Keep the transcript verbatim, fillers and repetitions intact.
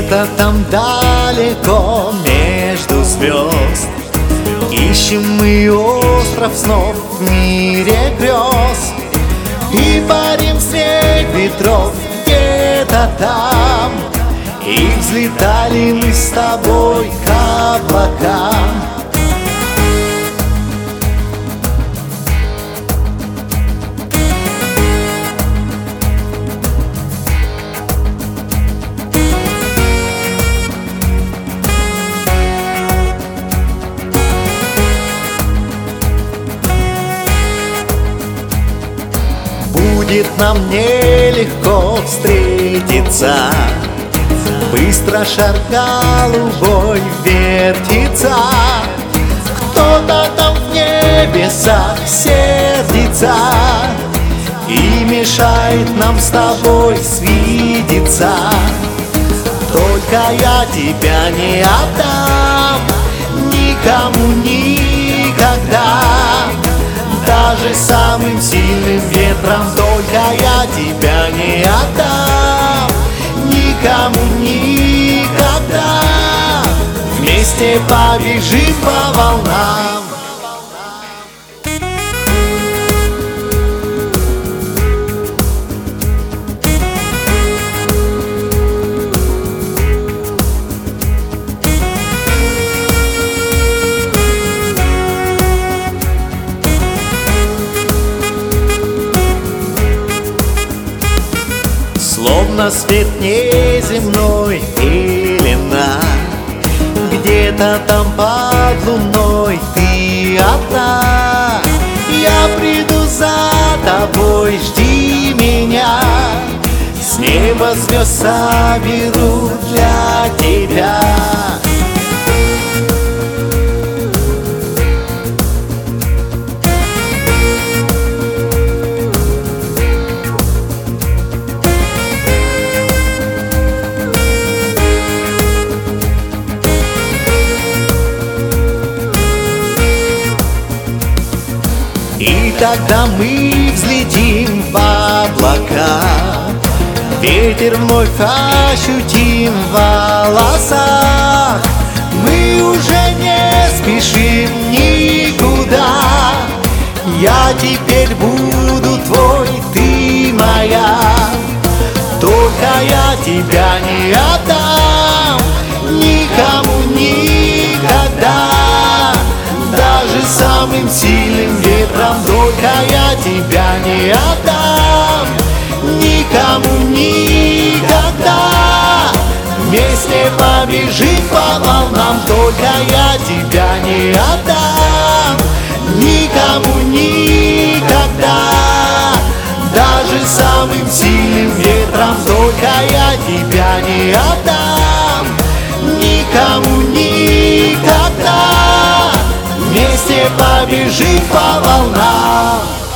Где-то там далеко между звезд ищем мы остров снов в мире грез. И парим снег ветров где-то там, и взлетали мы с тобой к облакам. Будет нам нелегко встретиться, быстро шар голубой вертится. Кто-то там в небесах сердится и мешает нам с тобой свидеться. Только я тебя не отдам никому никогда, даже самым сильным ветром. Только я тебя не отдам никому никогда. Вместе побежим по волнам. Словно свет неземной пелена, где-то там под луной ты одна. Я приду за тобой, жди меня, с неба звезд соберу для тебя. И тогда мы взлетим в облака, ветер вновь ощутим в волосах. Мы уже не спешим никуда, я теперь буду твой, ты моя. Только я тебя не отдам никому никогда, даже самым сильным ветром. Только я тебя не отдам никому никогда. Вместе побежим по волнам. Только я тебя не отдам никому никогда, даже самым сильным ветром. Только я тебя не отдам никому никогда. Вместе побежим по волнам.